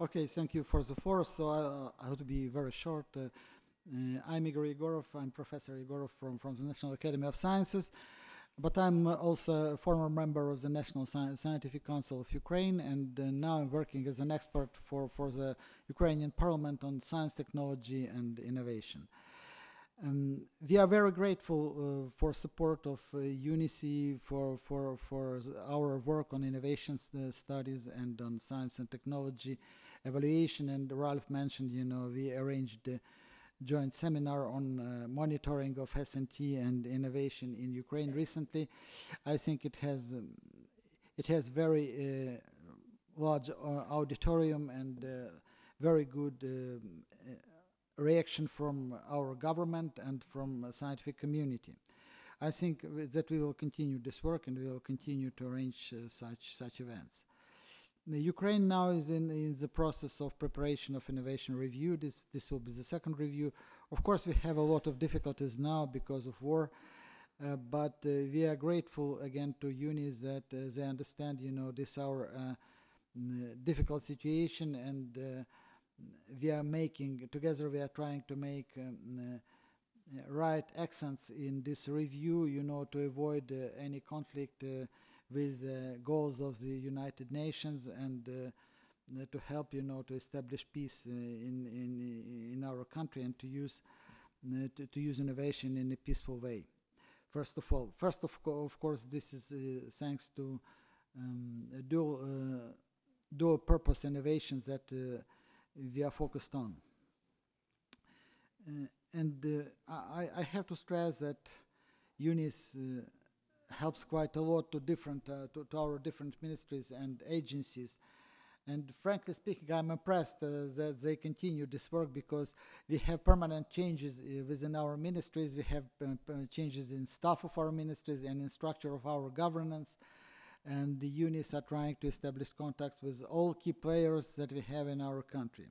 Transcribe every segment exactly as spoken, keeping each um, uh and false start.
Okay, thank you for the floor. So I, I have to be very short. Uh, uh, I'm Igor Yegorov. I'm Professor Yegorov from, from the National Academy of Sciences, but I'm uh, also a former member of the National Sci- Scientific Council of Ukraine, and uh, now I'm working as an expert for, for the Ukrainian Parliament on science, technology, and innovation. Um, we are very grateful uh, for support of uh, UNICE for, for, for our work on innovation uh, studies and on science and technology evaluation. And Ralph mentioned, you know, we arranged a joint seminar on uh, monitoring of S and T and innovation in Ukraine recently. I think it has um, it has very uh, large uh, auditorium and uh, very good um, uh, reaction from our government and from the scientific community. I think that we will continue this work and we will continue to arrange uh, such such events. The Ukraine now is in, in the process of preparation of innovation review. This this will be the second review. Of course, we have a lot of difficulties now because of war, uh, but uh, we are grateful again to UNIS that uh, they understand, you know, this our uh, difficult situation, and uh, we are making together. We are trying to make um, uh, right accents in this review, you know, to avoid uh, any conflict uh, with the goals of the United Nations, and uh, to help, you know, to establish peace uh, in in in our country, and to use uh, to, to use innovation in a peaceful way. First of all, first of, co of course, this is uh, thanks to um, dual uh, dual purpose innovations that uh, we are focused on. Uh, and uh, I, I have to stress that UNIS uh, helps quite a lot to different uh, to, to our different ministries and agencies. And frankly speaking, I'm impressed uh, that they continue this work, because we have permanent changes uh, within our ministries. We have uh, changes in staff of our ministries and in structure of our governance. And the UNIS are trying to establish contacts with all key players that we have in our country.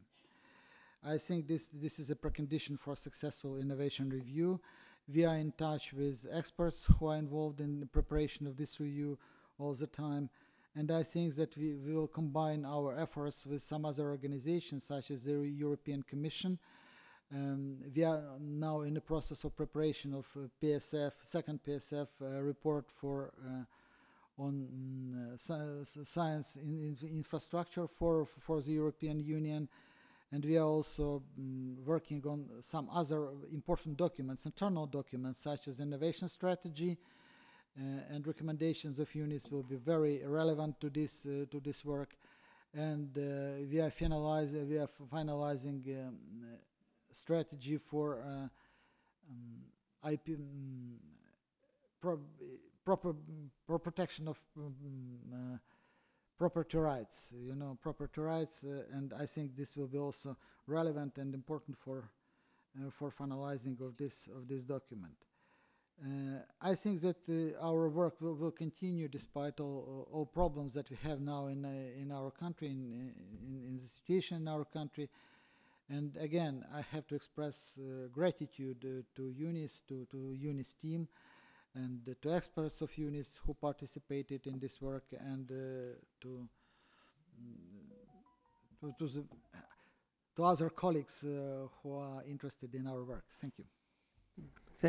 I think this, this is a precondition for successful innovation review. We are in touch with experts who are involved in the preparation of this review all the time. And I think that we, we will combine our efforts with some other organizations, such as the European Commission. Um, we are now in the process of preparation of uh, P S F, second P S F uh, report for uh, on mm, uh, science in, in infrastructure for, for the European Union. And we are also um, working on some other important documents, internal documents, such as innovation strategy, uh, and recommendations of UNIS will be very relevant to this uh, to this work. And uh, we are finalizing we are finalizing um, uh, strategy for uh, um, I P um, pro proper pro protection of um, uh, property rights, you know, property rights, uh, and I think this will be also relevant and important for uh, for finalizing of this of this document. Uh, I think that uh, our work will, will continue despite all, all problems that we have now in uh, in our country, in, in, in the situation in our country. And again, I have to express uh, gratitude uh, to UNIS, to to UNIS team, and uh, to experts of UNIS who participated in this work, and uh, to to, to, the, to other colleagues uh, who are interested in our work. Thank you.